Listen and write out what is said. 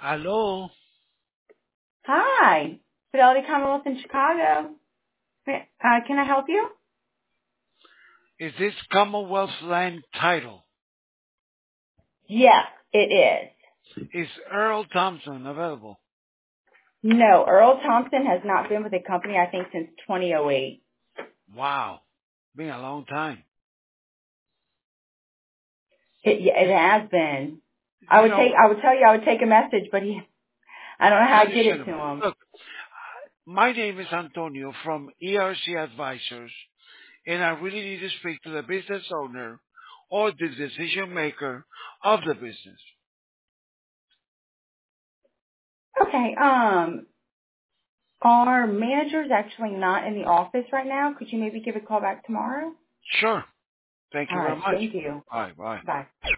Hello, Hi, Fidelity Commonwealth in Chicago. Can I help you? is this Commonwealth Land title? Yes, it is. Is Earl Thompson available? No, Earl Thompson has not been with the company, I think, since 2008. Wow, been a long time. It has been. You know, I would tell you I would take a message, but I don't know how I get it to understandable. him. Look, my name is Antonio from ERC Advisors, and I really need to speak to the business owner or the decision maker of the business. Okay, our manager's actually not in the office right now. Could you maybe give a call back tomorrow? Sure. Thank All you very right, much. thank you. Bye, bye. Bye.